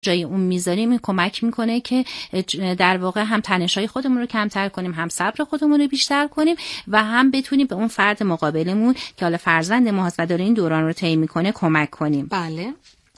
جای اون میذاریم این کمک میکنه که در واقع هم تنش‌های خودمون رو کمتر کنیم، هم صبر خودمون رو بیشتر کنیم و هم بتونیم به اون فرد مقابلمون که حالا فرزند ما هست و داره این دوران رو طی میکنه کمک کنیم. بله.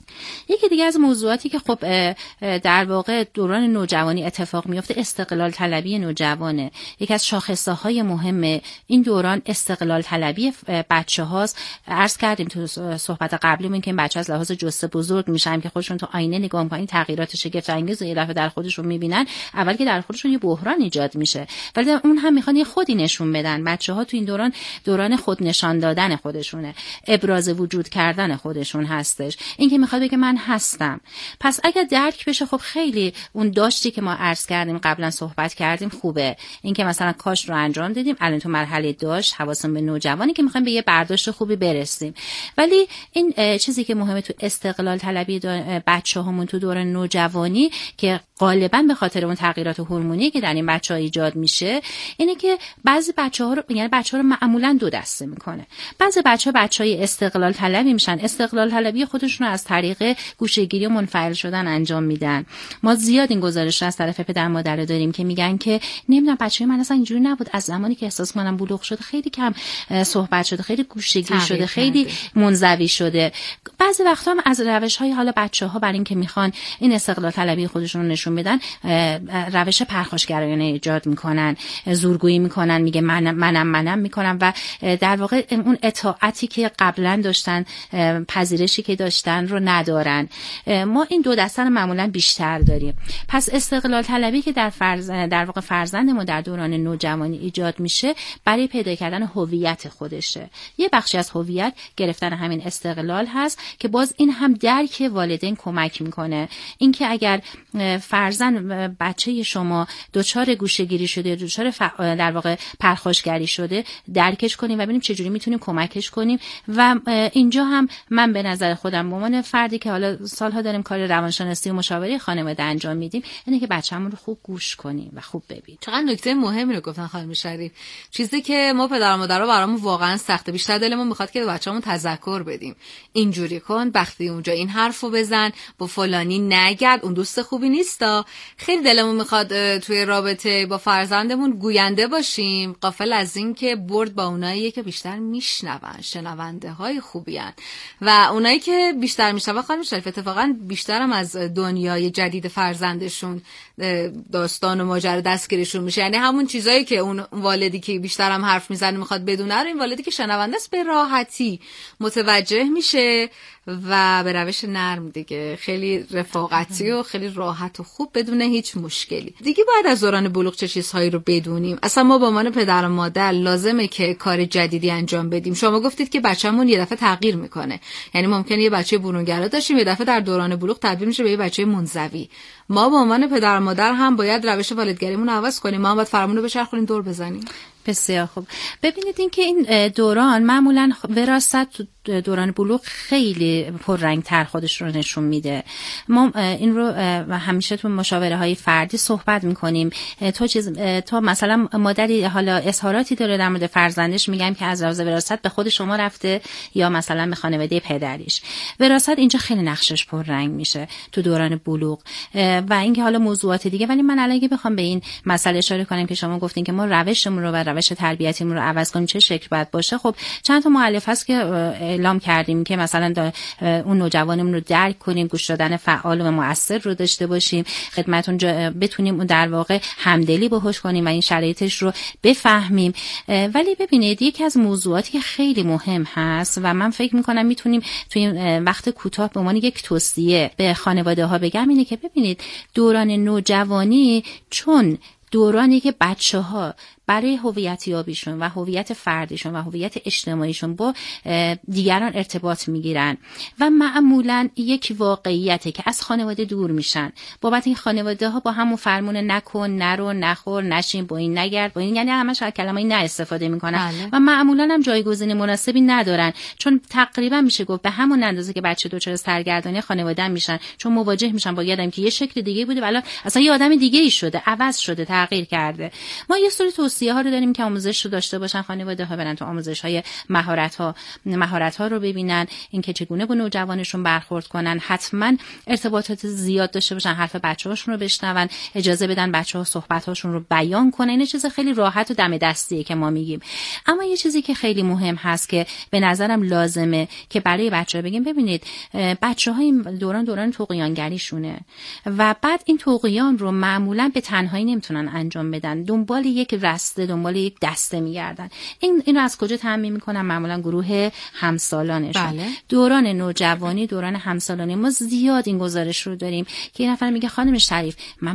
یکی دیگه از موضوعاتی که خب در واقع دوران نوجوانی اتفاق میفته استقلال طلبی نوجوانه. یکی از شاخصه‌های مهم این دوران استقلال طلبی بچه‌هاست. عرض کردیم تو صحبت قبلیمون که این بچه‌ها از لحاظ جثه بزرگ میشن که خودشون تو آینه نگاه می‌کنن، تغییرات شگفت‌انگیز یه دفعه در خودشون می‌بینن، اول که در خودشون یه بحران ایجاد میشه، ولی اون هم میخوان یه خودی نشون بدن. بچه‌ها تو این دوران خود نشان دادن خودشونه، ابراز وجود کردن خودشون هستش. این که میخواد که من هستم. پس اگر درک بشه خب خیلی اون داشتی که ما عرض کردیم قبلا صحبت کردیم خوبه. این که مثلا کاش رو انجام دادیم، الان تو مرحله داشت حواسم به نوجوانی که میخوایم به یه برداشت خوبی برسیم. ولی این چیزی که مهمه تو استقلال طلبی بچه‌هامون تو دوران نوجوانی که غالبا به خاطر اون تغییرات هورمونی که در این بچه‌ها ایجاد میشه، اینه که بعضی بچه‌ها رو یعنی بچه‌ها رو معمولا دو دسته میکنه. بعضی بچه‌های استقلال طلبی میشن، استقلال طلبی خودشون رو از طریق گوشه‌گیری و منفعل شدن انجام میدن. ما زیاد این گزارش از طرف پدر مادر داریم که میگن که نمیدونم بچه‌ی من اصلا اینجوری نبود، از زمانی که احساس کنم بلوغ شده خیلی کم صحبت شده، خیلی گوشه‌گیر شده، خیلی منزوی شده. بعضی وقتا هم از روش‌های حالا بچه‌ها برای اینکه میخوان این استقلال طلبی خودشون رو نشون بدن، روش پرخاشگرایانه ایجاد میکنن، زورگویی میکنن، میگه منم میکنم و در واقع اون اطاعتی که قبلا داشتن، پذیرشی که داشتن رو ندارن. ما این دو دسته رو معمولا بیشتر داریم. پس استقلال طلبی که در واقع فرزند ما در دوران نوجوانی ایجاد میشه برای پیدا کردن هویت خودشه. یه بخشی از هویت گرفتن همین استقلال هست که باز این هم درک والدین کمک میکنه. اینکه اگر فرزند بچه شما دچار گوشه‌گیری شده، دچار در واقع پرخاشگری شده، درکش کنیم و ببینیم چجوری میتونیم کمکش کنیم. و اینجا هم من به نظر خودم به عنوان فردی که حالا سالها داریم کار روانشناسی و مشاوره خانواده انجام میدیم، اینه که بچه‌مون رو خوب گوش کنیم و خوب ببینیم. چقدر نکته مهمی رو گفتن خانم شریف. چیزی که ما پدر و مادرها برامون واقعا سخته، بیشتر دلمون میخواد که بچه‌مون تذکر بدیم، اینجوری کن، وقتی اونجا این حرفو بزن، با فلانی نگرد، اون دوست خوبی نیستا. خیلی دلمون میخواد توی رابطه با فرزندمون گوینده باشیم، غافل از این که برد با اونایی که بیشتر میشنون، شنونده های خوبی هن. و اونایی که بیشتر میشنون خانم شریف اتفاقا بیشتر هم از دنیای جدید فرزندشون داستان و ماجرا دستگیرشون میشه. یعنی همون چیزایی که اون والدی که بیشتر هم حرف میزنه میخواد بدونه رو این والدی که شنونده است به راحتی متوجه میشه و به روش نرم دیگه، خیلی رفاقتی و خیلی راحت و خوب بدون هیچ مشکلی. دیگه باید از دوران بلوغ چه چیزهایی رو بدونیم. اصلا ما به عنوان پدر و مادر لازمه که کار جدیدی انجام بدیم. شما گفتید که بچه‌مون یه دفعه تغییر میکنه، یعنی ممکنه یه بچه برونگرا داشتیم یه دفعه در دوران بلوغ تبدیل میشه به یه بچه منزوی. ما به عنوان پدر و مادر هم باید روش والدگریمون رو عوض کنیم. ما هم باید فرمون رو بچرخونیم، دور بزنیم. بسیار خوب. ببینید این که این دوران معمولا وراثت دوران بلوغ خیلی پررنگ‌تر خودش رو نشون میده. ما این رو همیشه تو مشاوره‌های فردی صحبت می‌کنیم. تو مثلا مادری حالا اظهاراتی داره در مورد فرزندش، میگم که از لحاظ وراثت به خود شما رفته یا مثلا به خانواده پدریش. وراثت اینجا خیلی نقشش پررنگ میشه تو دوران بلوغ. و اینکه حالا موضوعات دیگه، ولی من الان بخوام به این مسئله اشاره کنم که شما گفتین که ما روشمون رو و روش تربیتیمون رو عوض کنیم چه شکل باید باشه، خب چند تا مؤلفه هست که اعلام کردیم که مثلا اون نوجوانمون رو درک کنیم، گوش دادن فعال و مؤثر رو داشته باشیم، خدمتون بتونیم اون در واقع همدلی باهاش کنیم و این شرایطش رو بفهمیم. ولی ببینید یکی از موضوعاتی که خیلی مهم هست و من فکر می‌کنم میتونیم توی وقت کوتاه به عنوان یک توصیه به خانواده‌ها بگم اینه که ببینید دوران نوجوانی چون دورانی که بچه‌ها برای هویت یابیشون و هویت فردیشون و هویت اجتماعیشون با دیگران ارتباط میگیرن و معمولا یک واقعیته که از خانواده دور میشن. بابت این خانواده ها با همون فرمون نکن، نرو، نخور، نشین، با این نگرد، با این، یعنی همش کلمه‌ای نه استفاده میکنن و معمولا هم جایگزین مناسبی ندارن، چون تقریبا میشه گفت به همون اندازه که بچه دچار سرگردانی خانواده میشن، چون مواجه میشن با یه آدمی که یه شکل دیگه بوده ولی اصلا یه آدم دیگه ای شده، عوض شده، تغییر کرده. ما یه سری توصیه‌ها رو داریم که آموزش رو داشته باشن، خانواده‌ها برن تو آموزش‌های مهارت‌ها رو ببینن، اینکه چگونه با نوجوانشون برخورد کنن، حتما ارتباطات زیاد داشته باشن، حرف بچه‌هاشون رو بشنون، اجازه بدن بچه‌ها صحبت‌هاشون رو بیان کنن. این چیز خیلی راحت و دم دستیه که ما میگیم. اما یه چیزی که خیلی مهم هست که به نظرم لازمه که برای بچه‌ها بگیم، ببینید بچه‌ها این دوران طغیانگریشونه و بعد این طغیان رو معمولاً به تنهایی نمیتونن انجام بدن، دنبال یک رسته، دنبال یک دسته میگردن. اینو از کجا تامین میکنن؟ معمولاً گروه همسالانشون. بله. دوران نوجوانی، دوران همسالانی ما زیاد این گزارش رو داریم که یه نفر میگه خانم شریف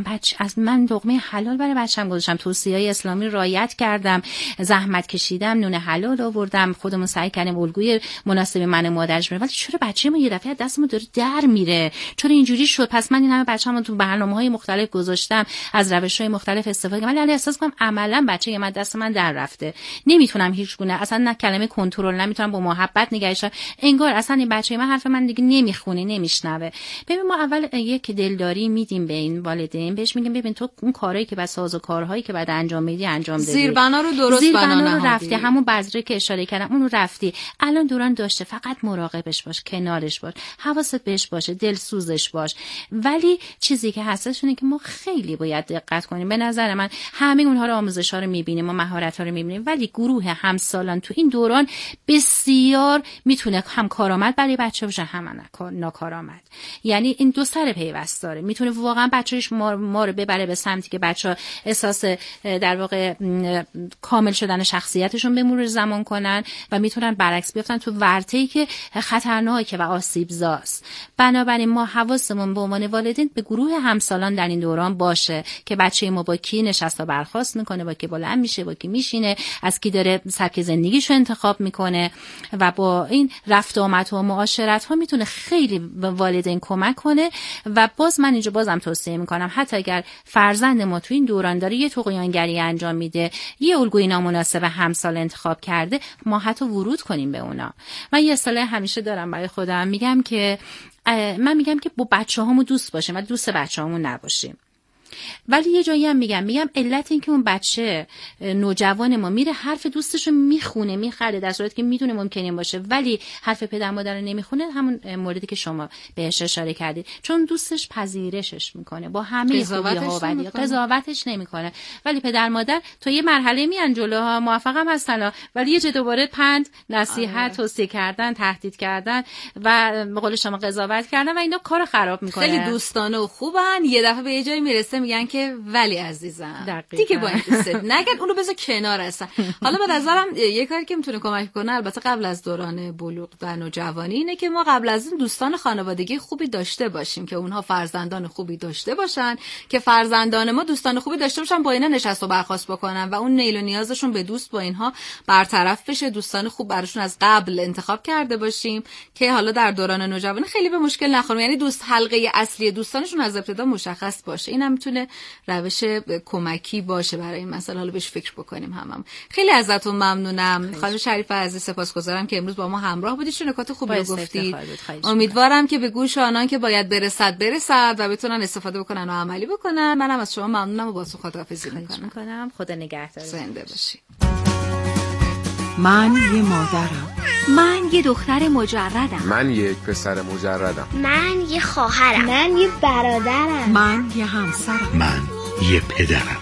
من لقمه حلال برای بچه‌م گذاشتم، توصیه‌های اسلامی رعایت کردم، زحمت کشیدم، نون حلال آوردم، خودمون سعی کردیم الگوی مناسب من و مادرش بره، ولی چرا بچه‌مون یه دفعه دستمون داره در میره؟ چرا اینجوری شد؟ پس من این همه بچه‌مو تو برنامه‌های مختلف گذاشتم، از روش‌های مختلف استفاده کردم، ولی احساس کنم عملاً بچه من دست من در رفته. نمیتونم هیچ گونه اصلا نه کلمه کنترل، نمیتونم با محبت نگهش دارم، انگار اصلا این بچه من حرف من دیگه نمیخونه، نمیشنوه. ببین ما اول یک دلداری میدیم به این والدین، بهش میگیم ببین تو اون کارهایی که بعد سازوکارهایی که بعد انجام میدی انجام بدی، زیربنا رو درست بنا رو رفتی، همون بذری که اشاره کردم اون رو رفتی، الان دوران داشته، فقط مراقبش باش، کنارش باش، حواست بهش باشه، دلسوزش باش. ولی چیزی که هستش اینه که ما خیلی باید دقت کنیم. به نظر من همه اونها رو آموزش‌ها رو می‌بینیم، ما مهارت‌ها رو می‌بینیم، ولی گروه همسالان تو این دوران بسیار میتونه هم کارآمد برای بچه باشه، هم ناکارآمد. یعنی این دو سر پیوست داره. میتونه واقعا بچه‌ش ما رو ببره به سمتی که بچه‌ها احساس در واقع کامل شدن شخصیتشون به مرور زمان کنن و میتونن برعکس بیفتن تو ورطه‌ای که خطرناکه و آسیب‌زاست. بنابراین ما حواسمون به عنوان والدین به گروه همسالان در این دوران باشه که بچه ما با کی نشست و برخاست میکنه، با کی بلند میشه، با کی میشینه، از کی داره سبک زندگیشو انتخاب میکنه و با این رفت آمد و معاشرت ها میتونه خیلی به والدین کمک کنه. و من اینجا بازم توصیه میکنم حتی اگر فرزند ما تو این دوران داره یه طغیانگری انجام میده، یه الگوی نامناسب همسال انتخاب کرده، ما حتی ورود کنیم به اونا. من یه اصطلاح همیشه دارم برای خودم، میگم که با بچه‌هامون دوست باشیم و دوست بچه‌هامون نباشیم. ولی یه جایی هم میگم علت این که اون بچه نوجوان ما میره حرف دوستشو میخونه میخره، در صورتی که میدونه ممکنه باشه ولی حرف پدر مادر رو نمیخونه، همون موردی که شما بهش اشاره کردید، چون دوستش پذیرشش میکنه با همه خوبی‌ها و بدی‌ها، قضاوتش نمیکنه. ولی پدر مادر تو یه مرحله میان جلوها، موفقم هستن ولی یه جا دوباره پند، نصیحت، توصیه کردن، تهدید کردن و به قول شما قضاوت کردن و اینا کارو خراب میکنه. خیلی دوستانه و خوبن، یه دفعه به یه جایی میرسه میگن که ولی عزیزم دیگه با این دوست نگرد، اونو بذار کنار هستن. حالا به نظرم یه کاری که میتونه کمک کنه، البته قبل از دوران بلوغ و نوجوانی، اینه که ما قبل از این دوستان خانوادگی خوبی داشته باشیم که اونها فرزندان خوبی داشته باشن، که فرزندان ما دوستان خوبی داشته باشن، با اینا نشست و برخاست بکنن و اون نیل و نیازشون به دوست با اینها برطرف بشه، دوستان خوب براشون از قبل انتخاب کرده باشیم که حالا در دوران نوجوانی خیلی به مشکل نخوریم. یعنی دوست حلقه اصلی دوستانشون از ابتدا مشخص باشه. اینم میتونه روش کمکی باشه برای این مسئله. حالا بهش فکر بکنیم همم. خیلی ازتون ممنونم خانم شریفه عزیز، سپاسگزارم که امروز با ما همراه بودید، چه نکات خوبی رو گفتید. امیدوارم که به گوش آنان که باید برسد و بتونن استفاده بکنن و عملی بکنن. منم از شما ممنونم و باهاتون خداحافظی میکنم. خدا نگهدار. زنده باشید. من یه مادرم. من یه دختر مجردم. من یک پسر مجردم. من یه خواهرم. من یه برادرم. من یه همسرم. من یه پدرم.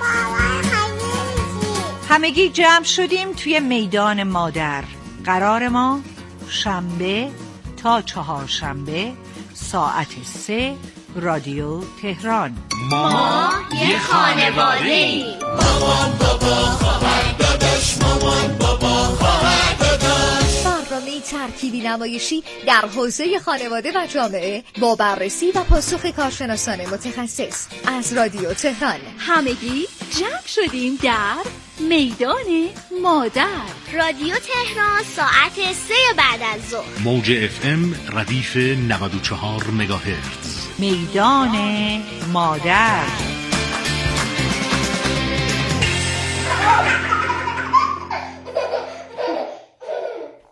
همگی جمع شدیم توی میدان مادر. قرار ما شنبه تا چهارشنبه ساعت 3 رادیو تهران. ما یه خانواده‌ایم. مامان بابا خواهر داداش، مامان بابا خواهر داداش. برنامه ترکیبی نمایشی در حوزه خانواده و جامعه با بررسی و پاسخ کارشناسان متخصص از رادیو تهران. همگی جمع شدیم در میدان مادر. رادیو تهران ساعت 3 بعد از ظهر. موج FM ردیف 94 مگاهرتز. میدان مادر.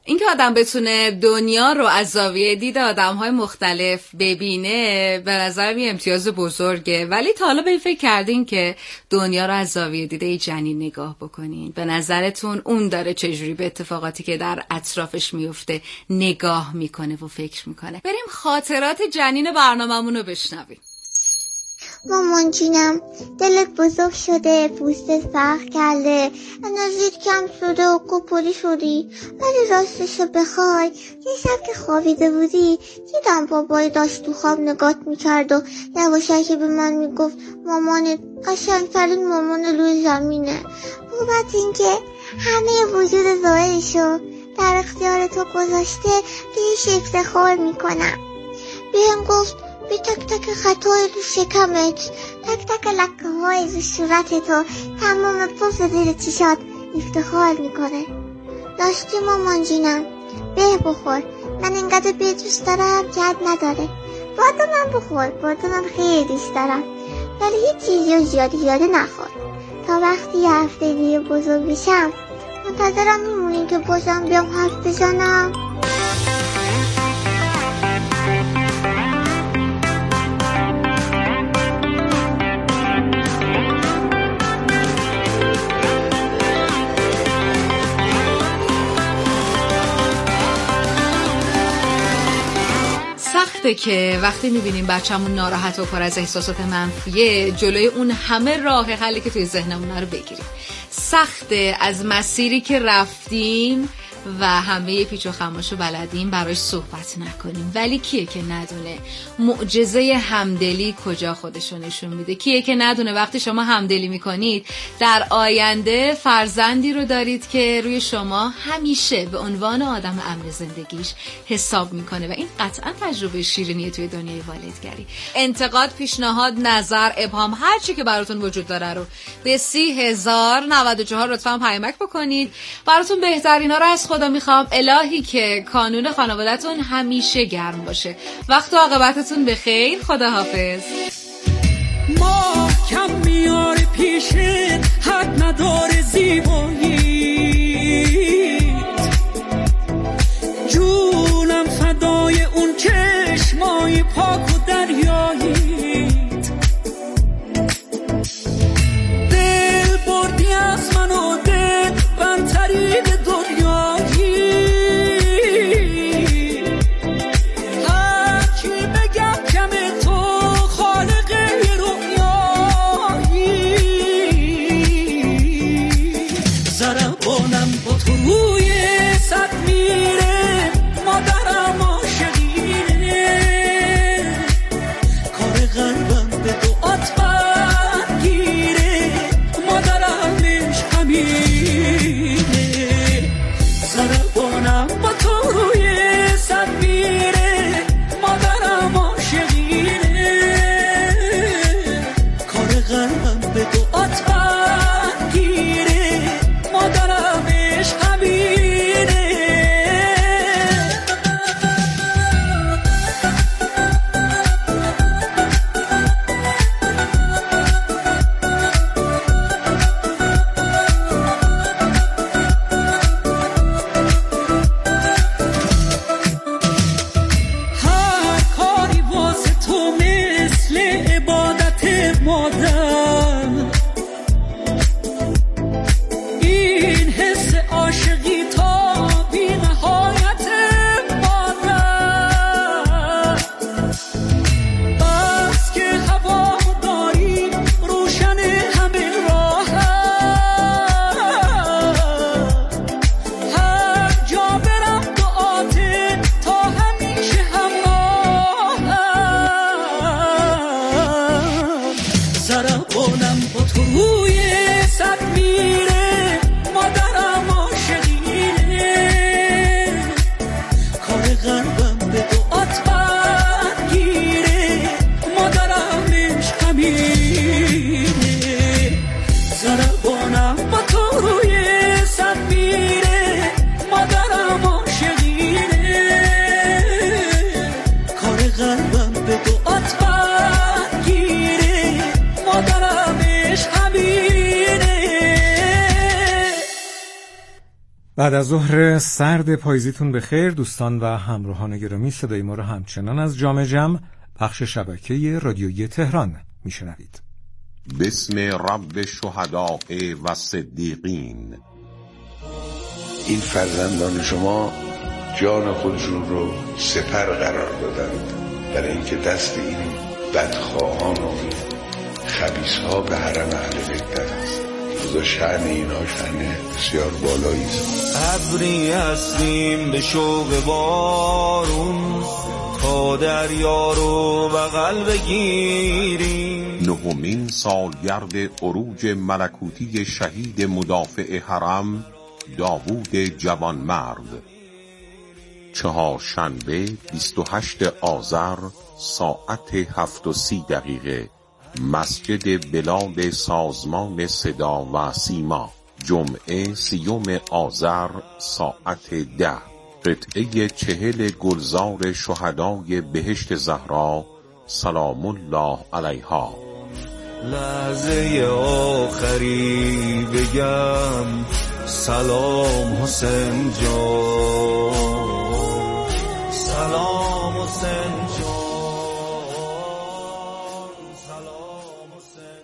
اینکه آدم بتونه دنیا رو از زاویه دید آدم‌های مختلف ببینه به نظر می امتیاز بزرگه. ولی تا حالا به این فکر کردین که دنیا رو از زاویه دید جنین نگاه بکنین؟ به نظرتون اون داره چجوری به اتفاقاتی که در اطرافش میفته نگاه میکنه و فکر میکنه؟ بریم خاطرات جنین برنامه‌مون رو بشنویم. مامان جینم، دلت بزرگ شده، پوستت فرق کرده، انرژیت کم شده و کپوری شدی. ولی راستشو بخوای یه شب که خوابیده بودی دیدم بابای داشت تو خواب نگات میکرد و یواشکی به من میگفت مامانت قشنگترین مامان روی زمینه. بابت اینکه همه وجود ظاهرشو در اختیار تو گذاشته بهش افتخار میکنم. بهم گفت به تک تک خطای رو شکمت، تک تک لکه های رو صورت تو، تمام پوست زیر چشات افتخار میکنه. داشتی مامان جینم، به بخور، من انقدر به دوست دارم که حد نداره. باید من بخور، باید من خیلی دوست دارم، ولی هیچ چیزی رو زیاده نخور. تا وقتی یه هفته دیگه بزرگ بشم منتظرم میمونی که بازم بیام حرف بزنم. سخته که وقتی میبینیم بچه‌مون ناراحت و پر از احساسات منفیه جلوی اون همه راه حلی که توی ذهنمون رو بگیریم. سخته از مسیری که رفتیم و همه پیچ و خماشو بلدیم براش صحبت نکنیم. ولی کیه که ندونه معجزه همدلی کجا خودشو نشون میده؟ کیه که ندونه وقتی شما همدلی میکنید در آینده فرزندی رو دارید که روی شما همیشه به عنوان آدم امر زندگیش حساب میکنه و این قطعا تجربه شیرینیه توی دنیای والدگری. انتقاد، پیشنهاد، نظر، ابهام، هر چی که براتون وجود داره رو به 30,094 لطفاً پیامک بکنید. براتون بهترینا رو از خدا میخوام. الهی که کانون خانوادتون همیشه گرم باشه. وقت و عاقبتتون بخیر. خداحافظ. ما کم میاره پیشت، حد نداره زیبایی، جونم فدای اون چشمای پاک و دریاییت. دل بردی از من و دل بندتری به دنیایی، هرچی بگم کم تو خالق رویایی. ضربانم با تو روی صد میره، مادرم عاشقینه، کار قلبم به دعات برگیره، مادرم عشق همینه. ضربانم با تو روی صد میره، مادرم عاشقینه، کار قلبم به دعات برگیره، مادرم عشق همینه. هر کاری واسه تو مثل عبادت مادر، این حس عاشقی تا بی نهایت مادر. بس که هوا داری روشن همه راهت، هر جا برم دعاته تا همیشه همراهم. ضربانم با تو روی صد میره، مادرم عاشقینه، کار قلبم به دعات برگیره، مادرم عشق همینه. ضربانم با تو روی صد میره، مادرم عاشقینه، کار قلبم به دعات برگیره، مادرم عشق همینه. بعد از ظهر سرد پاییزیتون بخیر دوستان و همراهان گرامی. صدای ما رو همچنان از جام جم بخش شبکه رادیویی تهران میشنوید. بسم رب الشهداء و صدیقین. این فرزندان شما جان خودشون رو سپر قرار دادند برای اینکه دست این بدخواهان و خبیث‌ها به حرم اهل بیت درست. خدا شأن اینا شأن بسیار بالایی است. ابری هستیم به شوق بارون تا دریا رو بغل بگیریم. نهمین سالگرد عروج ملکوتی شهید مدافع حرم داوود جوانمرد. چهارشنبه 28 آذر ساعت 7:30 مسجد بلال سازمان صدا و سیما. جمعه 30 آذر ساعت 10 قطعه 40 گلزار شهدای بهشت زهرا سلام الله علیها. لحظه آخری بگم سلام حسین جان، سلام حسین جان، سلام حسین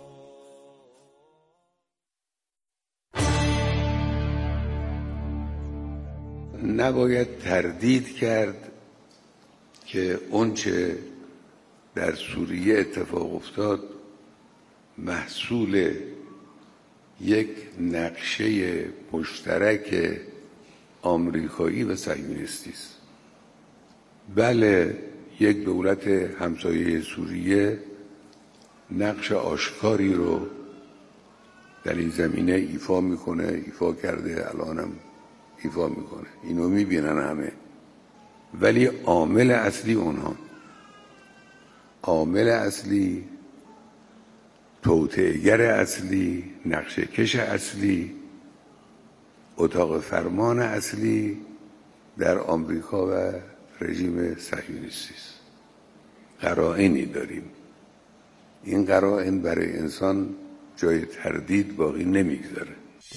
جان. نباید تردید کرد که اونچه در سوریه اتفاق افتاد محصول یک نقشه مشترک آمریکایی و صهیونیستی است. بله، یک دولت همسایه سوریه نقش آشکاری رو در این زمینه ایفا میکنه، ایفا کرده، الانم ایفا میکنه، اینو میبینن همه. ولی عامل اصلی اونها، عامل اصلی، توطئه‌گر اصلی، نقشه کش اصلی، اتاق فرمان اصلی در آمریکا و رژیم صهیونیستی است. قرائنی داریم. این قرائن برای انسان جای تردید باقی نمیگذاره.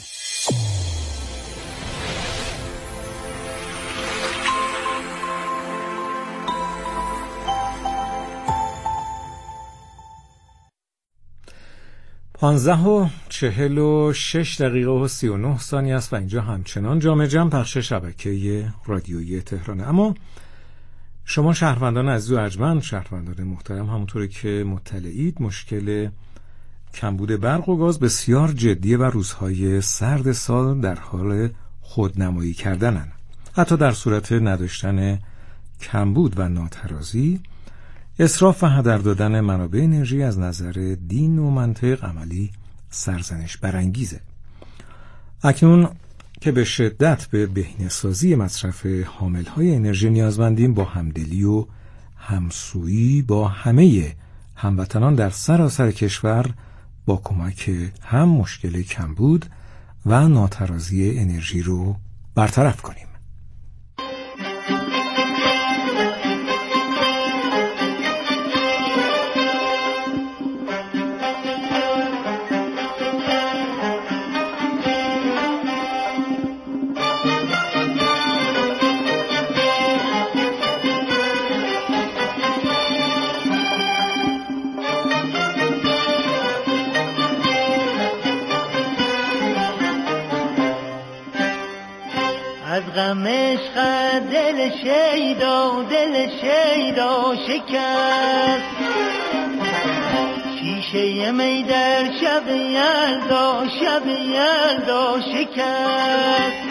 پانزده و 46 دقیقه و 39 ثانیه است و اینجا همچنان جام جم پخش شبکه رادیویی تهرانه. اما شما شهروندان عزیز و ارجمند، شهروندان محترم، همونطوری که مطلعید مشکل کمبود برق و گاز بسیار جدیه و روزهای سرد سال در حال خودنمایی کردنن. حتی در صورت نداشتن کمبود و ناترازی، اسراف و هدر دادن منابع انرژی از نظر دین و منطق عملی سرزنش برانگیزه. اکنون که به شدت به بهینه‌سازی مصرف حامل‌های انرژی نیازمندیم، با همدلی و همسویی با همه هموطنان در سراسر کشور با کمک هم مشکل کمبود و ناترازی انرژی رو برطرف کنیم. غم عشق دل شیدا شکست، شیشه می در شب یلدا شکست.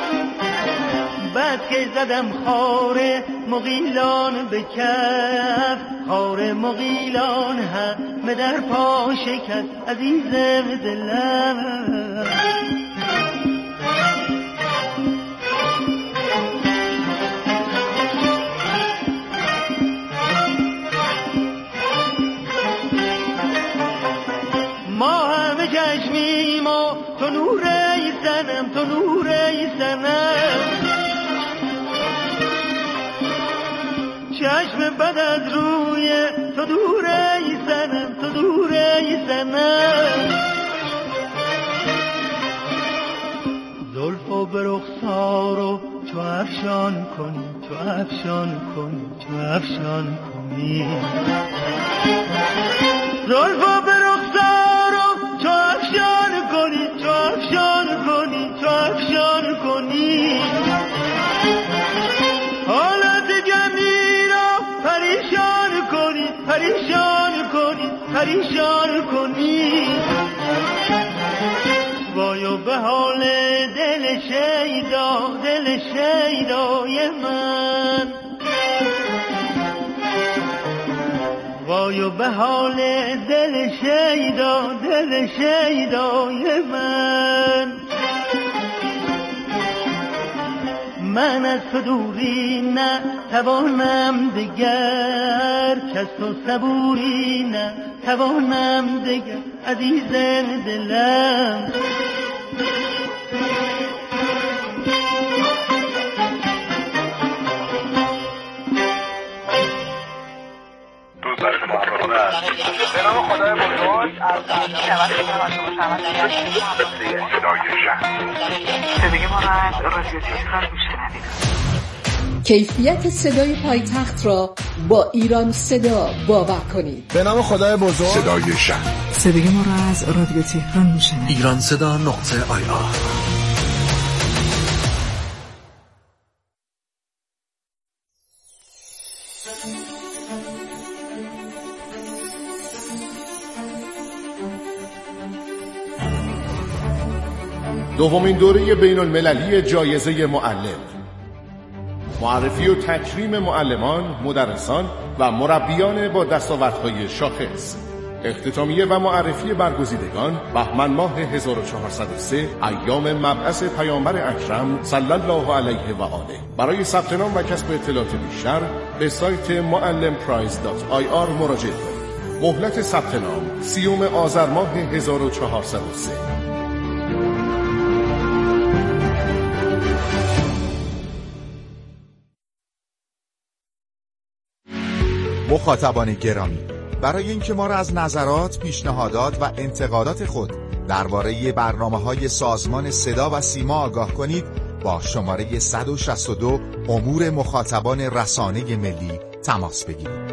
بعد که زدم خار مغیلان به کف، خار مغیلان همه در پا شکست. عزیزم دلم تو نوره سنم، چشم بد از روی تو دوره سنم. زلف و برو افشان کنی، تو افشان کنی، تو افشان کنی. زلفا به رخسارم تو افشان کنی، تو افشان کنی، تو افشان کنی. حالت جمعی را پریشان کنی، پریشان کنی، پریشان کنی. وایو به حال دل شیدا، دل شیدای من. وایو به حال دل شیدا، دل شیدای من. من از تو دوری نه توانم دگر، کس تو صبوری نه توانم دگر، عزیز دلم. به نام خدای بزرگ از صدای ما را از رادیو تهران میشنوید. کیفیت صدای پایتخت را با ایران صدا باور کنید. به نام خدای بزرگ صدای شهر. صدای ما را از رادیو تهران میشنوید. ایران صدا .ir. دومین دوره بین المللی جایزه معلم، معرفی و تکریم معلمان، مدرسان و مربیان با دستاوردهای شاخص، اختتامیه و معرفی برگزیدگان بهمن ماه 1403 ایام مبعث پیامبر اکرم صلی الله علیه و آله. برای ثبت نام و کسب اطلاعات بیشتر به سایت muallimprize.ir مراجعه کنید. مهلت ثبت نام 30 آذر ماه 1403. مخاطبان گرامی، برای اینکه ما را از نظرات، پیشنهادات و انتقادات خود درباره برنامه‌های سازمان صدا و سیما آگاه کنید، با شماره 162 امور مخاطبان رسانه ملی تماس بگیرید.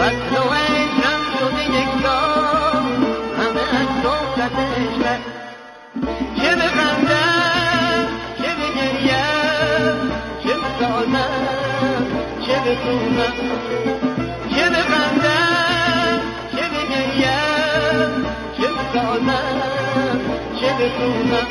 وصل و عشقم شده یک جا همه از صحبتش بر چه بخندم چه بگریم چه بسازم چه بخونم چه بخندم چه بگریم چه بسازم چه بخونم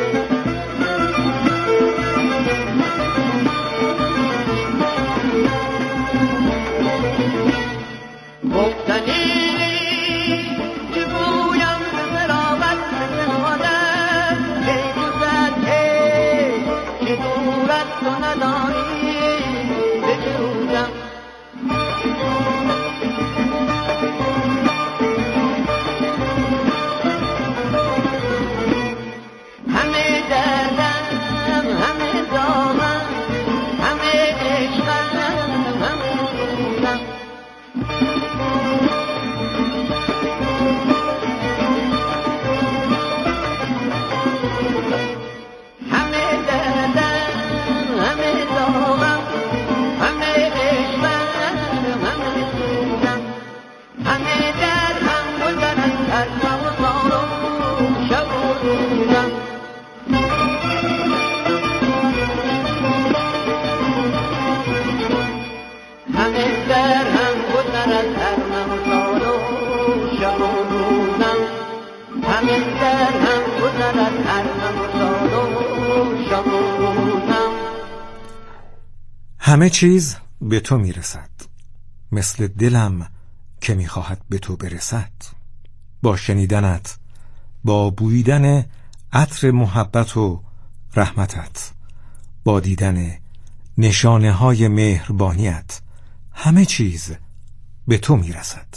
همه چیز به تو میرسد، مثل دلم که میخواهد به تو برسد. با شنیدنت، با بویدن عطر محبت و رحمتت، با دیدن نشانه های مهربانیت، همه چیز به تو میرسد.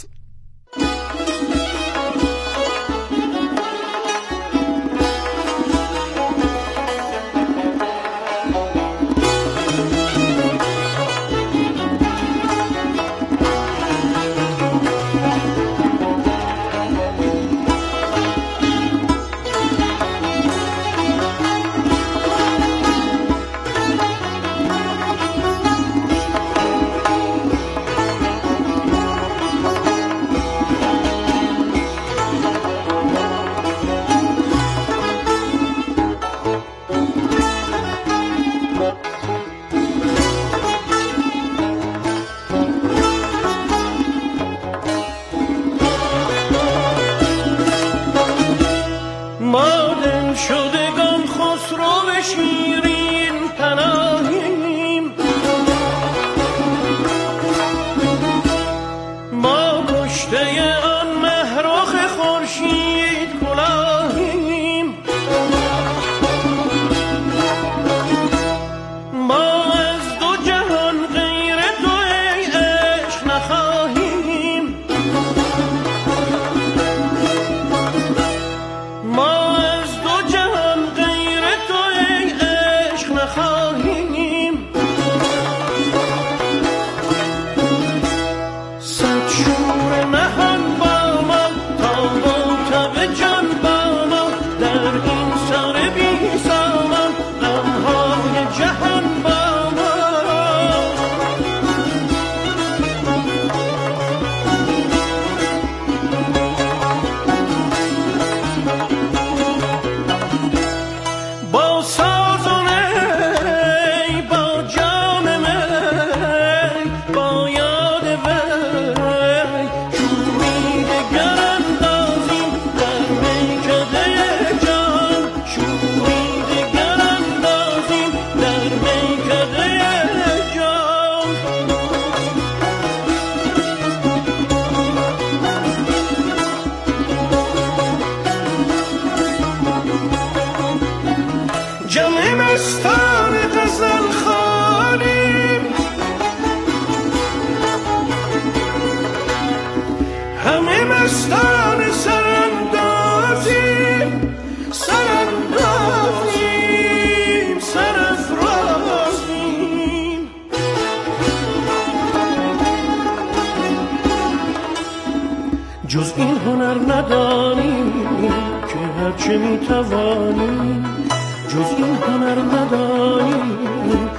جز این هنر ندانیم که هرچه میتوانیم، جز این هنر ندانیم